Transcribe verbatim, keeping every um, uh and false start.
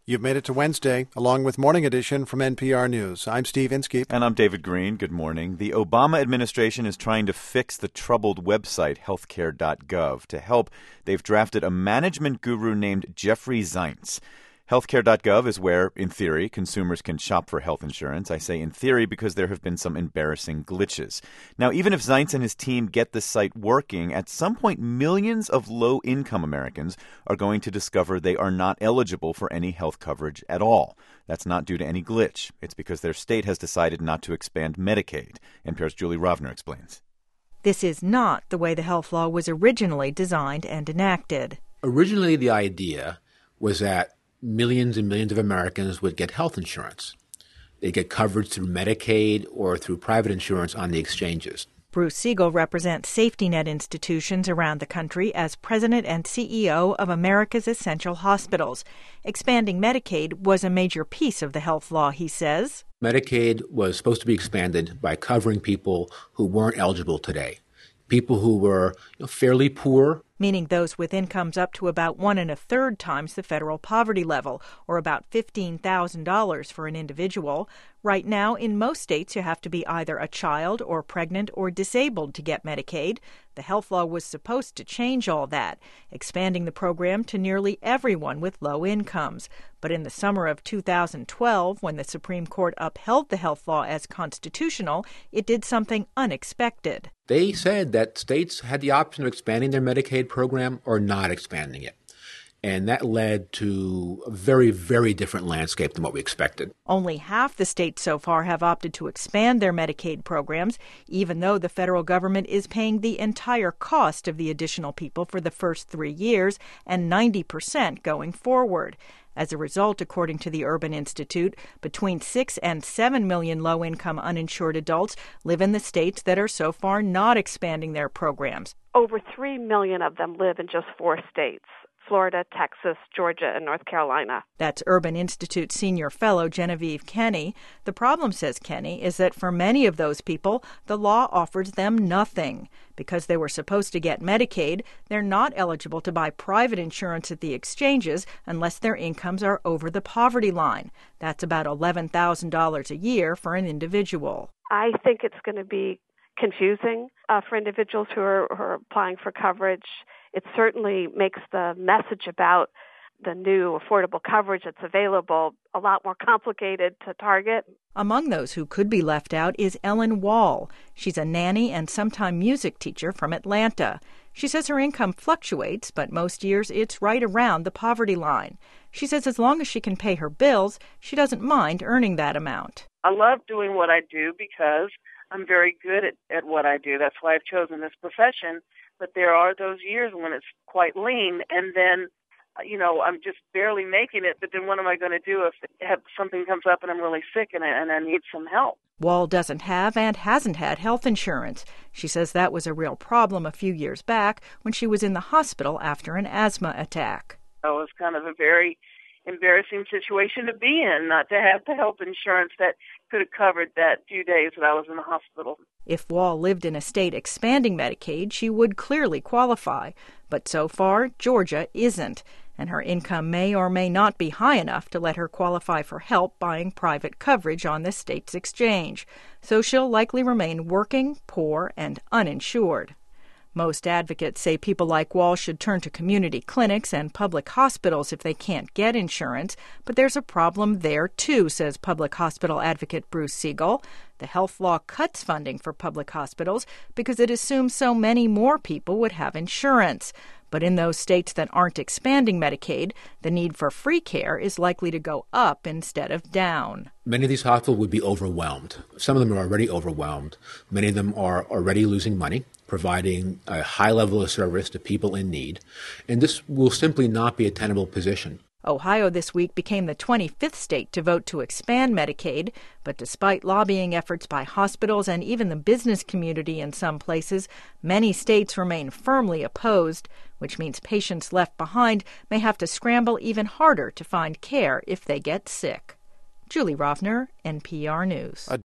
You've made it to Wednesday, along with Morning Edition from N P R News. I'm Steve Inskeep. And I'm David Green. Good morning. The Obama administration is trying to fix the troubled website healthcare dot gov. To help, they've drafted a management guru named Jeffrey Zients. healthcare dot gov is where, in theory, consumers can shop for health insurance. I say in theory because there have been some embarrassing glitches. Now, even if Zients and his team get the site working, at some point millions of low-income Americans are going to discover they are not eligible for any health coverage at all. That's not due to any glitch. It's because their state has decided not to expand Medicaid. N P R's Julie Rovner explains. This is not the way the health law was originally designed and enacted. Originally, the idea was that millions and millions of Americans would get health insurance. They'd get coverage through Medicaid or through private insurance on the exchanges. Bruce Siegel represents safety net institutions around the country as president and C E O of America's Essential Hospitals. Expanding Medicaid was a major piece of the health law, he says. Medicaid was supposed to be expanded by covering people who weren't eligible today. People who were you know, fairly poor. Meaning those with incomes up to about one and a third times the federal poverty level, or about fifteen thousand dollars for an individual. Right now, in most states, you have to be either a child or pregnant or disabled to get Medicaid. The health law was supposed to change all that, expanding the program to nearly everyone with low incomes. But in the summer of two thousand twelve, when the Supreme Court upheld the health law as constitutional, it did something unexpected. They said that states had the option of expanding their Medicaid program or not expanding it. And that led to a very, very different landscape than what we expected. Only half the states so far have opted to expand their Medicaid programs, even though the federal government is paying the entire cost of the additional people for the first three years and ninety percent going forward. As a result, according to the Urban Institute, between six and seven million low-income uninsured adults live in the states that are so far not expanding their programs. Over three million of them live in just four states: Florida, Texas, Georgia, and North Carolina. That's Urban Institute senior fellow Genevieve Kenny. The problem, says Kenny, is that for many of those people, the law offers them nothing. Because they were supposed to get Medicaid, they're not eligible to buy private insurance at the exchanges unless their incomes are over the poverty line. That's about eleven thousand dollars a year for an individual. I think it's going to be confusing uh, for individuals who are, who are applying for coverage. It certainly makes the message about the new affordable coverage that's available a lot more complicated to target. Among those who could be left out is Ellen Wall. She's a nanny and sometime music teacher from Atlanta. She says her income fluctuates, but most years it's right around the poverty line. She says as long as she can pay her bills, she doesn't mind earning that amount. I love doing what I do because I'm very good at, at what I do. That's why I've chosen this profession. But there are those years when it's quite lean, and then, you know, I'm just barely making it. But then what am I going to do if, if something comes up and I'm really sick and I, and I need some help? Wall doesn't have and hasn't had health insurance. She says that was a real problem a few years back when she was in the hospital after an asthma attack. It was kind of a very embarrassing situation to be in, not to have the health insurance that could have covered that few days that I was in the hospital. If Wall lived in a state expanding Medicaid, she would clearly qualify. But so far, Georgia isn't, and her income may or may not be high enough to let her qualify for help buying private coverage on the state's exchange. So she'll likely remain working, poor, and uninsured. Most advocates say people like Wall should turn to community clinics and public hospitals if they can't get insurance, but there's a problem there, too, says public hospital advocate Bruce Siegel. The health law cuts funding for public hospitals because it assumes so many more people would have insurance. But in those states that aren't expanding Medicaid, the need for free care is likely to go up instead of down. Many of these hospitals would be overwhelmed. Some of them are already overwhelmed. Many of them are already losing money, providing a high level of service to people in need. And this will simply not be a tenable position. Ohio this week became the twenty-fifth state to vote to expand Medicaid, but despite lobbying efforts by hospitals and even the business community in some places, many states remain firmly opposed, which means patients left behind may have to scramble even harder to find care if they get sick. Julie Rovner, N P R News.